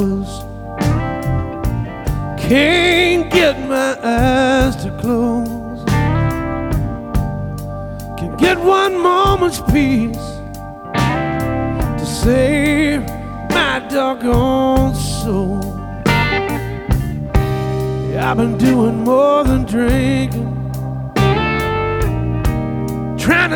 hours. Can't get my eyes to close. Can get one moment's peace to save my doggone soul. Yeah, I've been doing more than drinking, trying to